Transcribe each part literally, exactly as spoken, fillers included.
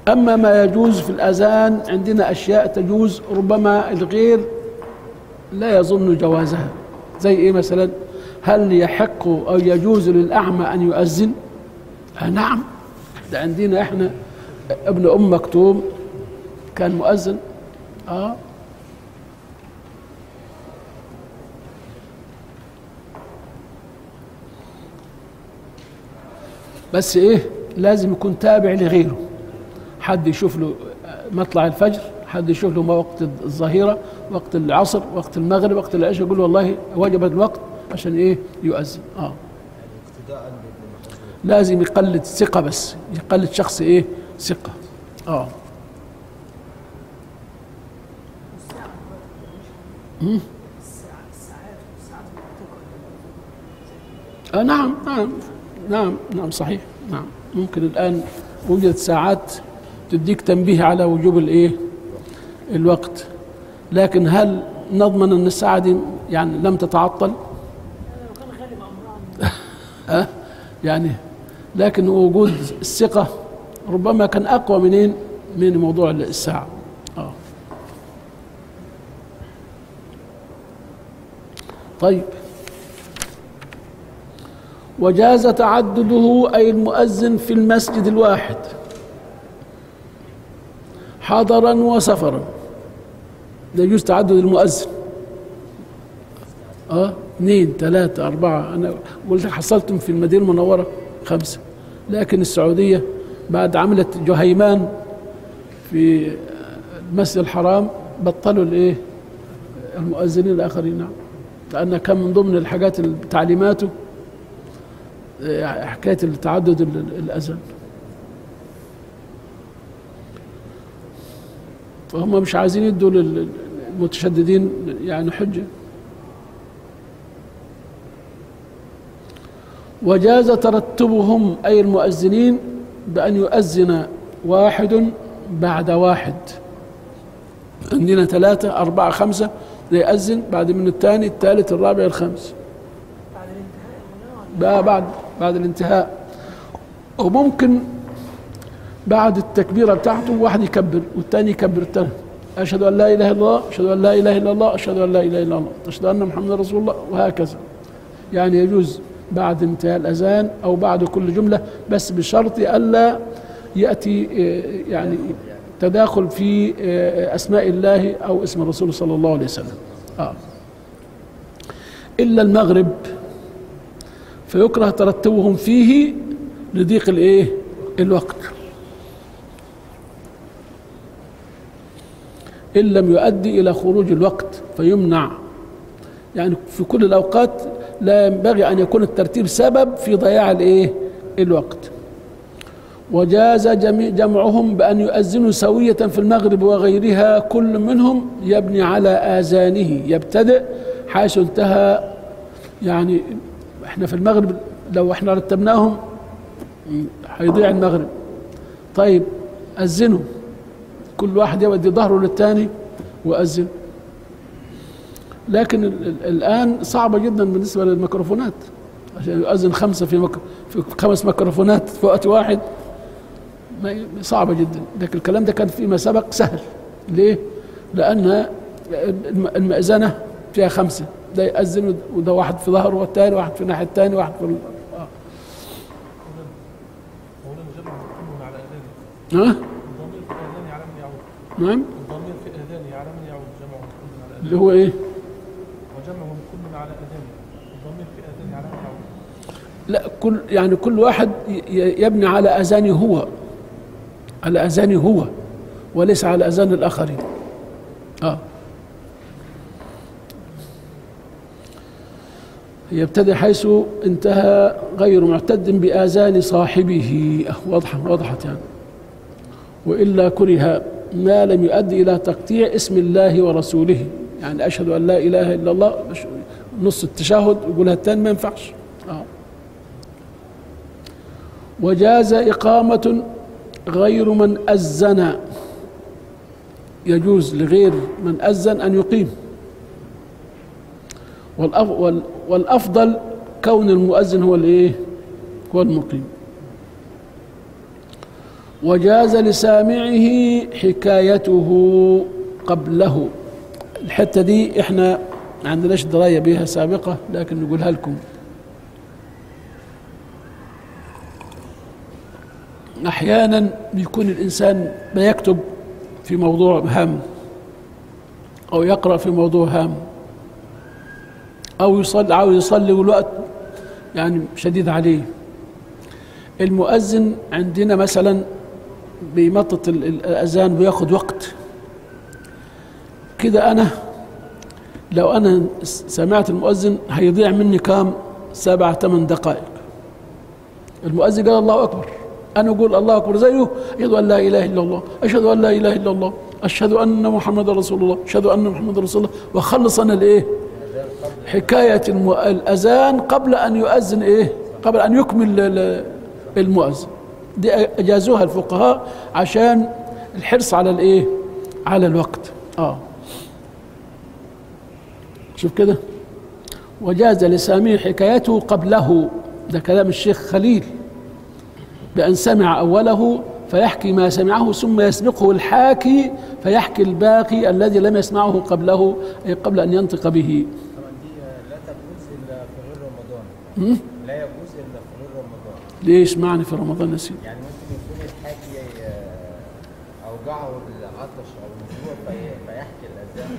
أما ما يجوز في الأذان عندنا أشياء تجوز ربما الغير لا يظن جوازها، زي إيه مثلا؟ هل يحق أو يجوز للأعمى أن يؤذن؟ آه نعم، ده عندنا إحنا ابن أم مكتوم كان مؤذن. آه بس إيه، لازم يكون تابع لغيره، حد يشوف له مطلع الفجر، حد يشوف له وقت الظهيرة، وقت العصر، وقت المغرب، وقت العشاء، يقول والله وجب الوقت عشان ايه يؤذن. اه لازم يقلد ثقة، بس يقلد شخص ايه ثقة. اه امم آه نعم نعم نعم نعم صحيح. نعم ممكن الآن وجدت ساعات تديك تنبيه على وجوب الايه الوقت، لكن هل نضمن ان الساعة دي يعني لم تتعطل؟ أه؟ يعني لكن وجود الثقة ربما كان أقوى منين من موضوع الساعة. آه. طيب، وجاز تعدده أي المؤذن في المسجد الواحد حضرا وسفرا، لا يجوز تعدد المؤذن. اه اثنين ثلاثة أربعة، أنا قلت حصلتم في المدينة المنورة خمسة، لكن السعودية بعد عملت جهيمان في المسجد الحرام بطلوا الايه المؤذنين الآخرين. نعم، لأن كان من ضمن الحاجات تعليماته حكاية التعدد الأذان، فهم مش عايزين يدوا للمتشددين يعني حجة. وجاز ترتبهم أي المؤذنين بأن يؤذن واحد بعد واحد، عندنا ثلاثة أربعة خمسة، يأذن بعد من الثاني الثالث الرابع الخامس بقى بعد بعد الانتهاء، وممكن بعد التكبيرة بتاعته واحد يكبر والثاني يكبر الثاني، أشهد أن لا إله إلا الله، أشهد أن لا إله إلا الله، أشهد أن لا إله إلا الله، أشهد أن محمد رسول الله، وهكذا. يعني يجوز بعد انتهاء الأذان أو بعد كل جملة، بس بشرط ألا يأتي يعني تداخل في أسماء الله أو اسم الرسول صلى الله عليه وسلم. آه. إلا المغرب فيكره ترتبهم فيه لضيق الايه الوقت، إن لم يؤدي إلى خروج الوقت فيمنع. يعني في كل الأوقات لا ينبغي أن يكون الترتيب سبب في ضياع الايه الوقت. وجاز جمعهم بأن يؤذنوا سوية في المغرب وغيرها، كل منهم يبني على آذانه، يبتدئ حيث انتهى. يعني احنا في المغرب لو احنا رتبناهم هيضيع المغرب. طيب أذنوا، كل واحد يودي ظهره للثاني وأذن. لكن الآن صعبة جدا بالنسبة للميكروفونات، عشان يؤذن خمسة في, مك... في خمس ميكروفونات في وقت واحد صعبة جدا. لكن الكلام ده كان فيما سبق سهل. ليه؟ لأن المأذنة فيها خمسة، ده يأذن وده واحد في ظهره والثاني واحد في الناحية الثانية واحد في ال... آه. ها؟ الضمير في آذاني على من يعود. نعم؟ الضمير في آذاني على من يعود، جمعهم كل على آذاني. اللي هو إيه؟ وجمعهم كل على آذاني، الضمير في آذاني على من يعود. لا، كل يعني كل واحد يبني على أذانه هو، على أذانه هو وليس على أذان الآخرين. آه. يبتدئ حيث انتهى غير معتد بآذان صاحبه. واضحة وضحت يعني. وإلا كره ما لم يؤدي إلى تقطيع اسم الله ورسوله، يعني أشهد أن لا إله إلا الله نص التشهد يقولها الثاني ما ينفعش. آه. وجاز إقامة غير من أذن، يجوز لغير من أذن أن يقيم. والأفضل كون المؤذن هو الإيه؟ هو المقيم. وجاز لسامعه حكايته قبله. الحتة دي احنا ما عندناش دراية بها سابقة، لكن نقولها لكم. أحيانا بيكون الإنسان بيكتب في موضوع هام، أو يقرأ في موضوع هام، أو يصلي عاوز يصلي والوقت يعني شديد عليه. المؤذن عندنا مثلا بيمطط الأذان وياخد وقت كده. أنا لو أنا سمعت المؤذن هيضيع مني كام؟ سبع ثمان دقائق. المؤذن قال الله أكبر، أنا أقول الله أكبر زيه، أشهد أن لا إله إلا الله، أشهد أن لا إله إلا الله، أشهد أن محمد رسول الله، أشهد أن محمد رسول الله، وخلص أنا الإيه؟ حكاية الأذان قبل أن يؤذن إيه؟ قبل أن يكمل المؤذن. دي أجازوها الفقهاء عشان الحرص على الإيه؟ على الوقت. آه شوف كده. وجاز لسامع حكايته قبله، ده كلام الشيخ خليل، بأن سمع أوله فيحكي ما سمعه، ثم يسبقه الحاكي فيحكي الباقي الذي لم يسمعه قبله، أي قبل أن ينطق به. طبعا دي لا تجوز إلا في غير رمضان. لا يجوز إلا في غير رمضان. ليش معنى في رمضان نسيت؟ يعني ممكن يكون الحاكي أوجعه العطش أو الجوع فيحكي الأذان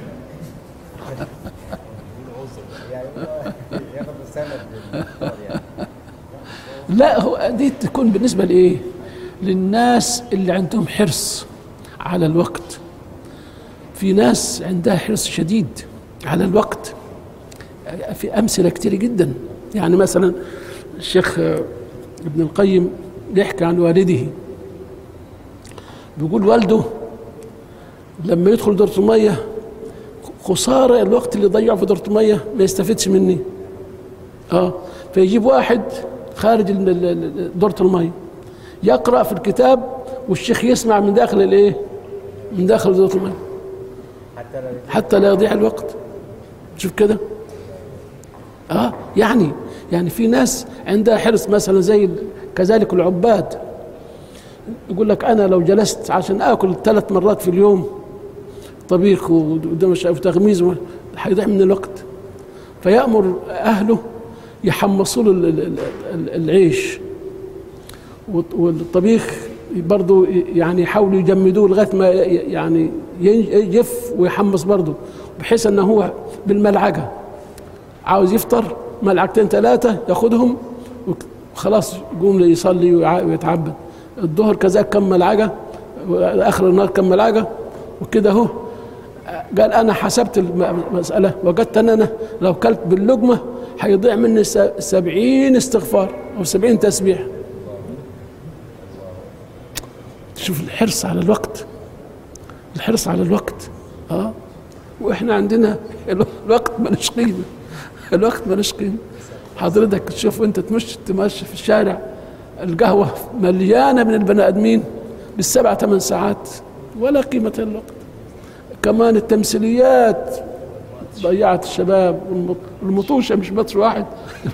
يعني ياخد السند يعني. لا، هو دي تكون بالنسبة لإيه؟ للناس اللي عندهم حرص على الوقت. في ناس عندها حرص شديد على الوقت، في أمثلة كتير جدا. يعني مثلا الشيخ ابن القيم يحكي عن والده، بيقول والده لما يدخل دورة المية خسارة الوقت اللي ضيعه في دورة المية، ما يستفدش مني. اه فيجيب واحد خارج دورة المية يقرأ في الكتاب والشيخ يسمع من داخل الايه؟ من داخل دورة المية، حتى لا يضيع الوقت. شوف كده. اه يعني يعني في ناس عندها حرص، مثلا زي كذلك العباد، يقول لك انا لو جلست عشان اكل ثلاث مرات في اليوم طبيخ وتغميز هيضيع من الوقت، فيأمر اهله يحمصوا له العيش والطبيخ برضه، يعني يحاولوا يجمدوه لغايه ما يعني يجف ويحمص برضه، بحيث انه هو بالملعقه عاوز يفطر ملعقتين ثلاثه ياخذهم وخلاص يقوم يصلي ويتعبد. الظهر كذا كم ملعقه، اخر النهار كم ملعقه، وكده اهو. قال انا حسبت المساله وجدت ان انا لو كلت باللقمه هيضيع مني سبعين استغفار او سبعين تسبيح. شوف الحرص على الوقت، الحرص على الوقت. اه واحنا عندنا الوقت ملوش قيمه، الوقت ملوش قيمه. حضرتك تشوف انت تمشي تمشي في الشارع القهوه مليانه من البني ادمين بالسبع ثمان ساعات ولا قيمه للوقت. كمان التمثيليات ضيعت الشباب، والمطوشه مش ماتش واحد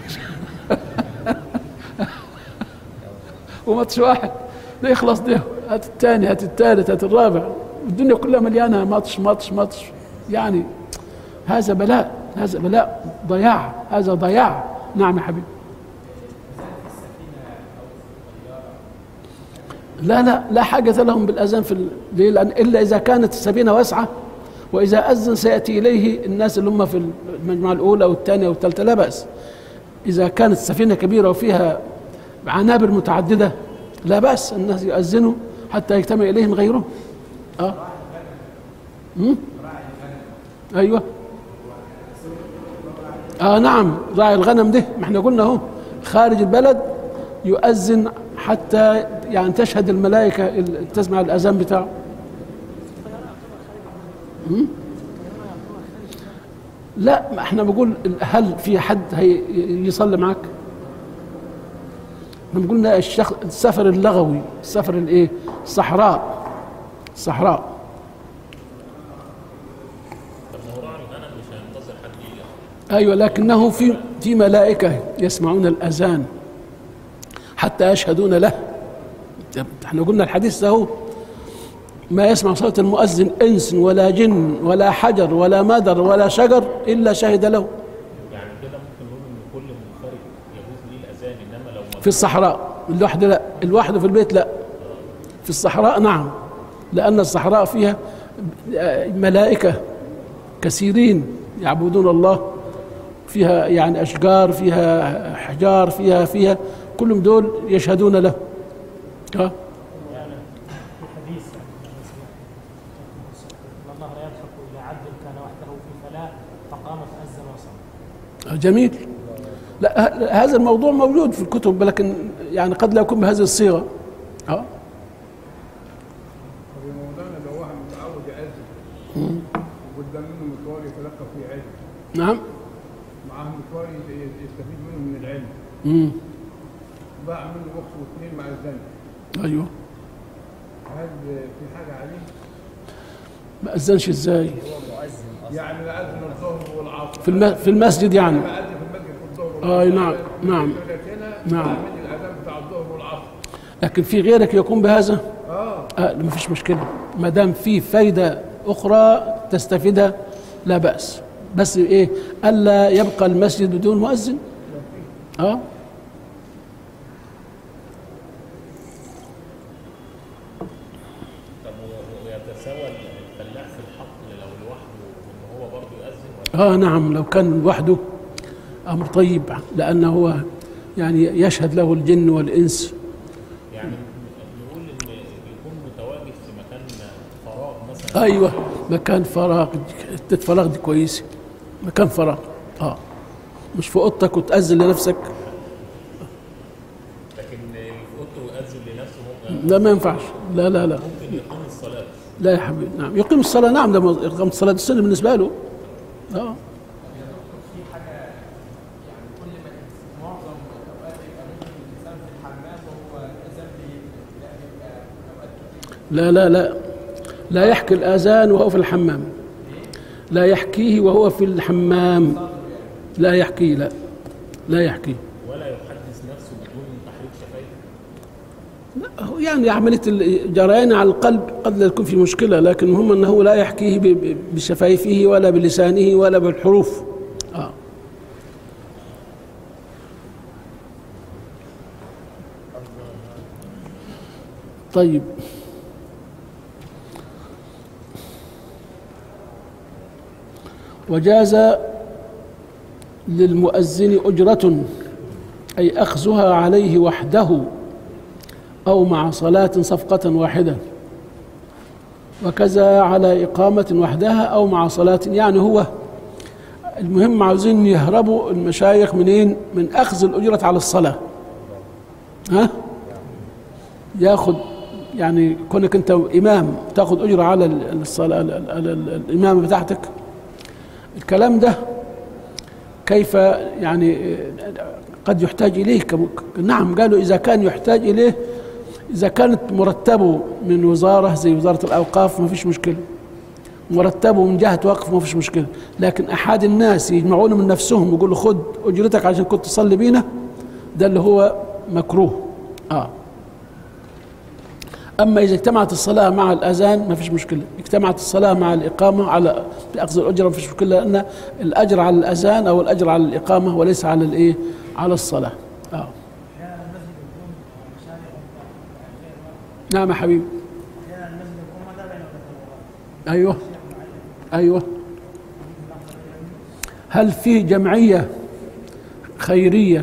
وماتش واحد ده يخلص، ده هات الثاني هات الثالث هات الرابع، الدنيا كلها مليانه ماتش ماتش ماتش. يعني هذا بلاء، هذا بلاء ضياع، هذا ضياع. نعم يا حبيبي. لا لا لا حاجة لهم بالأذان في الليل، لأن إلا إذا كانت السفينة واسعة، وإذا أذن سيأتي إليه الناس اللي هم في المجموعة الأولى والثانية والثالثة لا بأس. إذا كانت السفينة كبيرة وفيها عنابر متعددة لا بأس، الناس يؤذنوا حتى يجتمع إليهم غيرهم. آه مم؟ أيوة. آه نعم، راعي الغنم ده ما احنا قلنا اهو خارج البلد يؤذن حتى يعني تشهد الملائكة تسمع الأذان بتاعه. مم؟ لا، ما احنا بقول هل في حد هي يصلي معك؟ احنا قلنا الشخص السفر اللغوي، السفر الايه؟ الصحراء، الصحراء. ايوه، لكنه في في ملائكه يسمعون الاذان حتى يشهدون له، احنا قلنا الحديث ده ما يسمع صوت المؤذن انس ولا جن ولا حجر ولا مدر ولا شجر الا شهد له. يعني كده ممكن نقول ان كل منفرد يجوز ليه الاذان، انما لو في الصحراء الوحده لا، الوحده في البيت لا، في الصحراء نعم، لان الصحراء فيها ملائكه كثيرين يعبدون الله، فيها يعني اشجار، فيها احجار، فيها فيها كلهم دول يشهدون له. ها يعني في حديث ان الله لا يضحك الى عبد كان وحده في فلاح فقام فاذن وصلى. جميل. لا ه- هذا الموضوع موجود في الكتب، لكن يعني قد لا يكون بهذه الصيغه. اه طب يا مولانا لو واحد متعود يأذن وقدام منه مشوار يتلقى فيه علم، نعم. معاه مشوار ي- يستفيد منه من العلم، امم باع منه وقت واثنين مع الزن، ايوه. هل في حاجه عليه؟ ما اذنش ازاي؟ هو مؤذن اصلا. يعني لا أذن الظهر والعصر في الم... في المسجد يعني. ما أذن في المسجد في الظهر آه، والعصر. نعم، نعم. نعم. نعم. من الاذان بتاع الظهر والعصر. لكن في غيرك يقوم بهذا؟ اه آه ما فيش مشكله، ما دام في فايده اخرى تستفيدها لا باس، بس ايه؟ الا يبقى المسجد بدون مؤذن. اه طب و- ويتساوى الفلاح في الحقل لو لوحده وان هو برضه يؤذن ولا؟ اه نعم، لو كان لوحده امر طيب، لانه هو يعني يشهد له الجن والانس. يعني نقول ان بيكون متواجد في مكان فراغ مثلا. ايوه، مكان فراغ، حته فراغ دي كويسه، مكان فراغ. اه مش في اوضتك وتأذن لنفسك، لكن في اوضته يؤذن لنفسه ممكن لا ما ينفعش، لا لا لا ممكن يقيم الصلاه. لا يا حبيبي. نعم يقيم الصلاه، نعم ده يقيم الصلاه، دي السنه بالنسبه له. اه في حاجه يعني كل ما معظم الاوقات يبقى ممكن الانسان في الحمام وهو الاذان لا يبقى اوقات كتير. لا لا لا لا يحكي الآذان وهو في الحمام، لا يحكيه وهو في الحمام، لا يحكيه، لا لا يحكيه. ولا يحدث نفسه بدون تحريك شفايفه. لا هو يعني عملية الجريان على القلب قد لا يكون في مشكلة، لكن المهم أنه لا يحكيه ب- ب- بشفايفه ولا بلسانه ولا بالحروف. آه. طيب وجاز للمؤذن أجرة أي أخذها عليه وحده أو مع صلاة صفقة واحدة، وكذا على إقامة وحدها أو مع صلاة. يعني هو المهم عاوزين يهربوا المشايخ منين؟ من أخذ الأجرة على الصلاة. ها؟ ياخذ يعني كونك أنت إمام تاخذ أجرة على الصلاة، على الإمامة بتاعتك. الكلام ده كيف يعني قد يحتاج إليه؟ نعم قالوا إذا كان يحتاج إليه، إذا كانت مرتبه من وزارة زي وزارة الأوقاف ما فيش مشكلة، مرتبه من جهة وقف ما فيش مشكلة، لكن أحد الناس يجمعون من نفسهم ويقولوا خد أجرتك عشان كنت تصلي بينا، ده اللي هو مكروه. آه. أما إذا اجتمعت الصلاة مع الأذان ما فيش مشكلة، اجتمعت الصلاة مع الإقامة على بأخذ الأجرة ما فيش مشكلة، لأن الأجر على الأذان أو الأجر على الإقامة وليس على الإيه؟ على الصلاة. آه. نعم يا حبيبي. أيوه أيوه. هل في جمعية خيرية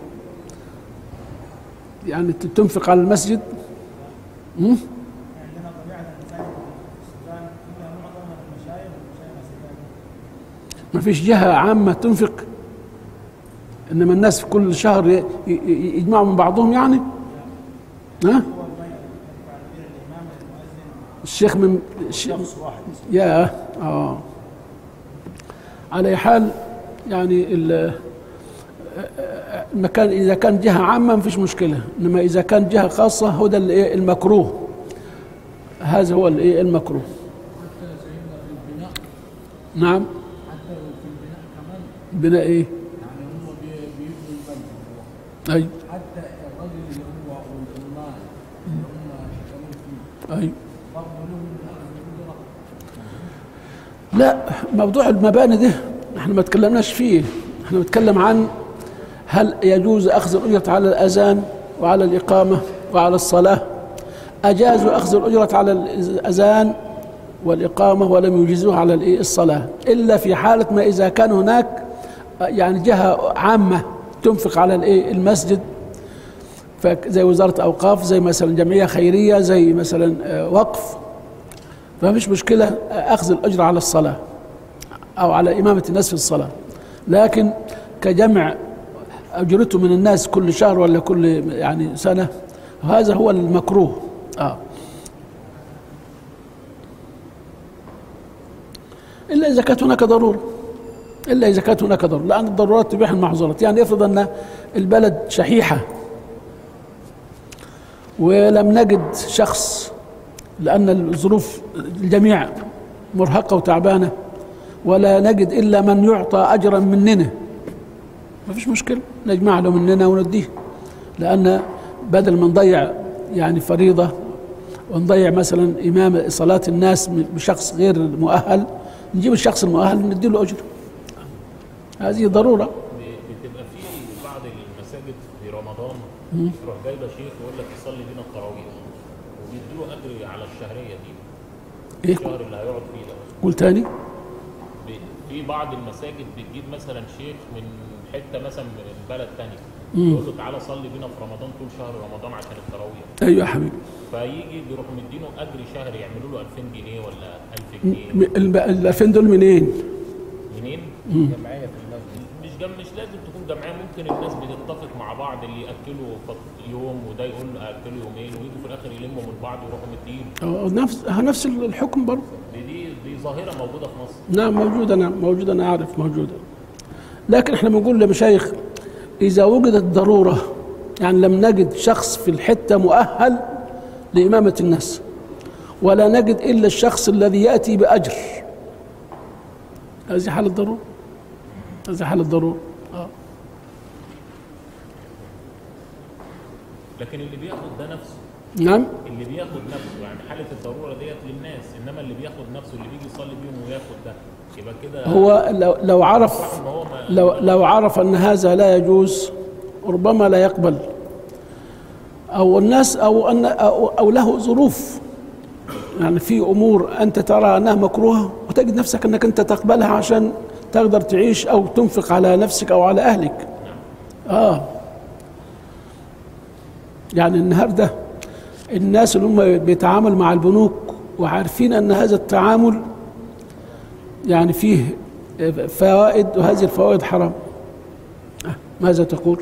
يعني تنفق على المسجد؟ مم؟ عندنا طبيعه الانسان في السودان فيها معظم المشايخ والمشايخ السودان. ما فيش جهة عامة تنفق، إنما الناس في كل شهر ي- ي- يجمعوا من بعضهم يعني. ها؟ الشيخ من الشيخ يا اه على أي حال يعني ال- المكان إذا كان جهة عامة ما فيش مشكلة، إنما إذا كان جهة خاصة هو ده الإيه؟ المكروه، هذا هو الإيه؟ المكروه. نعم. حتى لو في البناء كمان بناء إيه؟ يعني هم بي- بيبنوا المسجد أي حتى الرجل اللي هو او العمال اللي هم أيوه. لا، موضوع المباني ده احنا ما تكلمناش فيه، احنا بنتكلم عن هل يجوز أخذ الأجرة على الأذان وعلى الإقامة وعلى الصلاة. أجازوا أخذ الأجرة على الأذان والإقامة ولم يجيزوها على الصلاة، إلا في حالة ما إذا كان هناك يعني جهة عامة تنفق على المسجد، زي وزارة أوقاف، زي مثلا جمعية خيرية، زي مثلا وقف، فما فيش مشكلة أخذ الأجر على الصلاة أو على إمامة الناس في الصلاة. لكن كجمع أجرته من الناس كل شهر ولا كل يعني سنة، هذا هو المكروه. آه. إلا إذا كانت هناك ضرورة، إلا إذا كانت هناك ضرورة، لأن الضرورات تبيح المحظورات. يعني افرض أن البلد شحيحة ولم نجد شخص، لأن الظروف الجميع مرهقة وتعبانة، ولا نجد إلا من يعطى أجرا مننا، ما فيش مشكلة نجمع له مننا ونديه، لأن بدل ما نضيع يعني فريضة ونضيع مثلا إمام صلاة الناس بشخص غير مؤهل، نجيب الشخص المؤهل وندي له أجر. هذه ضرورة. بتبقى في بعض المساجد في رمضان يروح جايبه شيخ ويقول لك يصلي بينا التراويح، وبيدوا له اجر على الشهريه دي. إيه؟ الشهر اللي هيقعد فيه ده. قول تاني. في بعض المساجد بتجيب مثلا شيخ من حته مثلا من بلد ثانيه، يقول له تعالى صلي بينا في رمضان طول شهر رمضان عشان التراويح. ايوه يا حبيبي. فيجي بيروح مدينه اجر شهري، يعملوا له ألفين جنيه ولا ألف جنيه. ال ألفين دول منين؟ منين؟ جمعيه في المسجد. مش جم مش لازم تكون جمعيه، ممكن الناس بتتفق مع بعض، اللي ياكلوا يوم وده يقول له اكلوا يومين، ويجوا في الاخر يلموا من بعض ويروحوا مدين. نفس نفس الحكم برضه. دي دي دي ظاهره موجوده في مصر. نعم موجوده، نعم موجوده، انا اعرف موجوده. لكن احنا بنقول لمشايخ اذا وجدت ضروره، يعني لم نجد شخص في الحته مؤهل لامامه الناس، ولا نجد الا الشخص الذي ياتي باجر، هذه حاله ضروره، هذه حاله ضروره. اه لكن اللي بياخد ده نفسه. نعم. اللي بياخد نفسه يعني حاله الضروره ديت للناس، انما اللي بياخد نفسه اللي بيجي يصلي بيهم وياخد ده يبقى كده. هو لو لو عرف لو لو عرف ان هذا لا يجوز ربما لا يقبل، او الناس او ان او, أو له ظروف، يعني في امور انت ترى انها مكروهه وتجد نفسك انك انت تقبلها عشان تقدر تعيش او تنفق على نفسك او على اهلك. اه يعني النهارده الناس اللي هم بيتعاملوا مع البنوك وعارفين ان هذا التعامل يعني فيه فوائد، وهذه الفوائد حرام. آه. ماذا تقول؟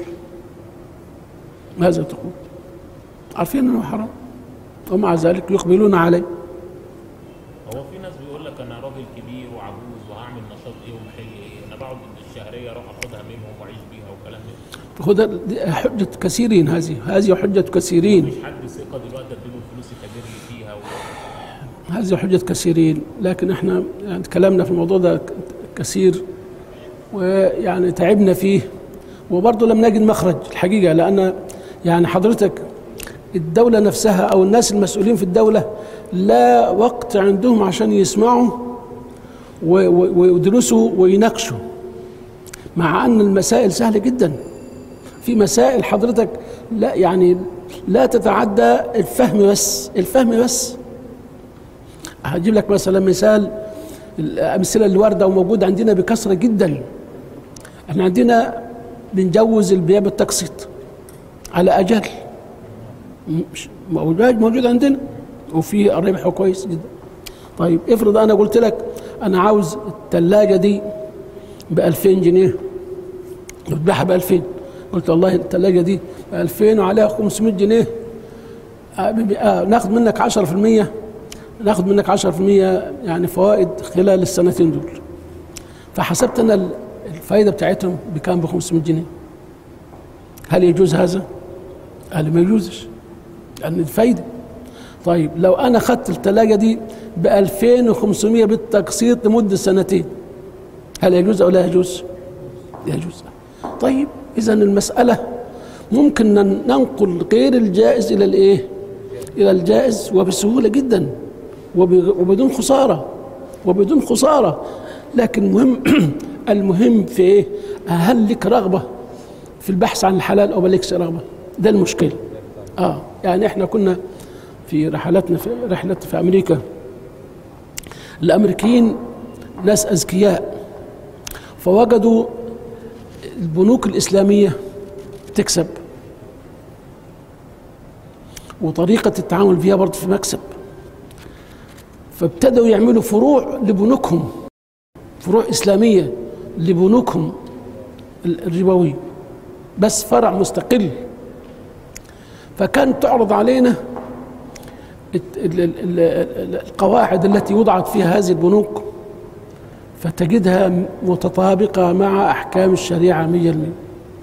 ماذا تقول؟ عارفين انه حرام ومع ذلك يقبلون عليه. هو في ناس بيقول لك انا راجل كبير وعجوز وهعمل نشاط ايه ومحل ايه، انا بقعد الشهريه اروح اخدها منهم واعيش بيها وكلام ده. خد حجة كثيرين، هذه هذه حجة كثيرين. مش حد ثقه دلوقتي اديله الفلوس يتاجر لي فيها و... هذه حجة كثيرين، لكن احنا يعني تكلمنا في الموضوع ده كثير ويعني تعبنا فيه، وبرضه لم نجد مخرج الحقيقة، لأن يعني حضرتك الدولة نفسها أو الناس المسؤولين في الدولة لا وقت عندهم عشان يسمعوا ويدرسوا ويناقشوا، مع أن المسائل سهلة جدا. في مسائل حضرتك لا يعني لا تتعدى الفهم، بس الفهم بس. هجيب لك مثلا مثال، الأمثلة اللي واردة وموجودة عندنا بكثرة جدا. احنا عندنا بنجوز البيع بالتقسيط على أجل، موجود عندنا وفي الربح كويس جدا. طيب افرض أنا قلت لك أنا عاوز الثلاجة دي بألفين جنيه وتبيعها بألفين، قلت والله الثلاجة دي بألفين وعليها خمسمائة جنيه، آه ناخد منك عشرة في المية، ناخد منك عشرة في المية يعني فوائد خلال السنتين دول. فحسبت أنا الفائدة بتاعتهم بكام؟ بخمسمائة جنيه. هل يجوز هذا؟ قال ما يجوزش لأن الفايدة. طيب لو أنا أخذت الثلاجة دي بألفين وخمسمائة بالتقسيط لمدة سنتين، هل يجوز أو لا يجوز؟ يجوز. طيب إذن المسألة ممكن ننقل غير الجائز إلى الإيه؟ إلى الجائز وبسهولة جدا وبدون خسارة وبدون خسارة. لكن مهم المهم في إيه؟ هل لك رغبة في البحث عن الحلال أو مالكش رغبة؟ ده المشكلة. آه يعني إحنا كنا في رحلاتنا في رحلة في أمريكا، الأمريكيين ناس أذكياء، فوجدوا البنوك الإسلامية تكسب وطريقة التعامل فيها برضه في مكسب، فابتدوا يعملوا فروع لبنوكهم، فروع إسلامية لبنوكهم الربوية، بس فرع مستقل. فكانت تعرض علينا القواعد التي وضعت فيها هذه البنوك، فتجدها متطابقة مع أحكام الشريعة مية بالمية.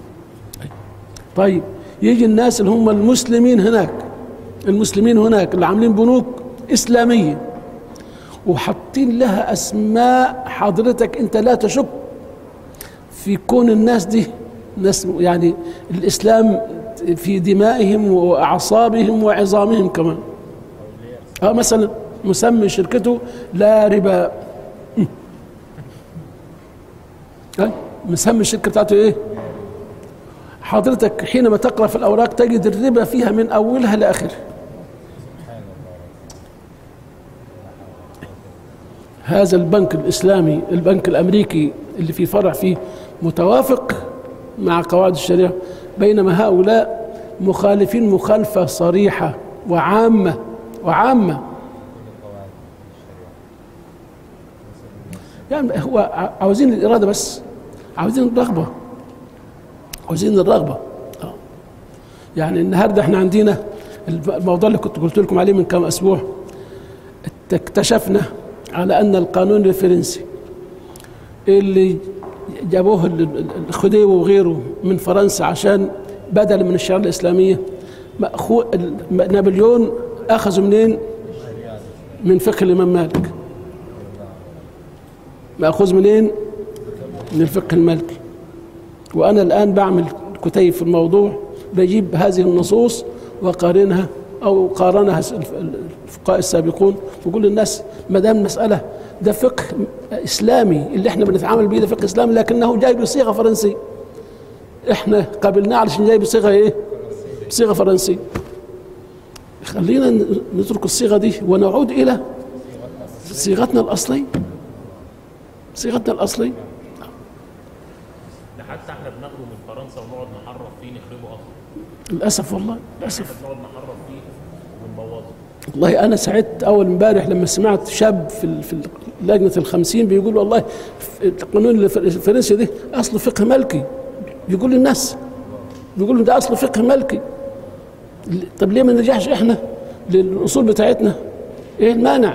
طيب يجي الناس اللي هم المسلمين هناك، المسلمين هناك اللي عاملين بنوك إسلامية وحاطين لها أسماء حضرتك أنت لا تشك في كون الناس دي ناس يعني الإسلام في دمائهم وأعصابهم وعظامهم كمان. اه مثلا مسمي شركته لا ربا، اه مسمي الشركة بتاعته ايه؟ حضرتك حينما تقرأ في الأوراق تجد الربا فيها من أولها لآخرها. هذا البنك الإسلامي، البنك الأمريكي اللي في فرع فيه متوافق مع قواعد الشريعة، بينما هؤلاء مخالفين مخالفة صريحة وعامة وعامة. يعني هو عاوزين الإرادة بس، عاوزين الرغبة، عاوزين الرغبة. يعني النهارده احنا عندنا الموضوع اللي كنت قلت لكم عليه من كم أسبوع، اكتشفنا على أن القانون الفرنسي اللي جابوه الخديوي وغيره من فرنسا عشان بدل من الشريعة الإسلامية، نابليون أخذوا منين؟ من فقه الإمام مالك. مأخوذ منين؟ من الفقه المالكي. وأنا الآن بعمل كتيب في الموضوع، بجيب هذه النصوص وقارنها أو قارنها الفقهاء السابقون، وكل الناس ما دام المسألة ده فقه إسلامي اللي احنا بنتعامل به، ده فقه إسلامي لكنه جاي بصيغة فرنسية، احنا قبلناه علشان جاي بصيغة ايه؟ بصيغة فرنسية. خلينا نترك الصيغة دي ونعود إلى صيغتنا الأصلية، صيغتنا الأصلية. ده حتى احنا بناخده من فرنسا ونقعد نحرف فيه نخربه اصلا. للأسف والله للأسف. بنقعد نحرف فيه ونبوظه. والله أنا سعدت أول امبارح لما سمعت شاب في في لجنة الخمسين بيقول والله القانون الفرنسي ده أصله فقه مالكي، بيقول للناس، بيقول ده أصله فقه مالكي. طب ليه ما نرجعش إحنا للأصول بتاعتنا؟ إيه المانع؟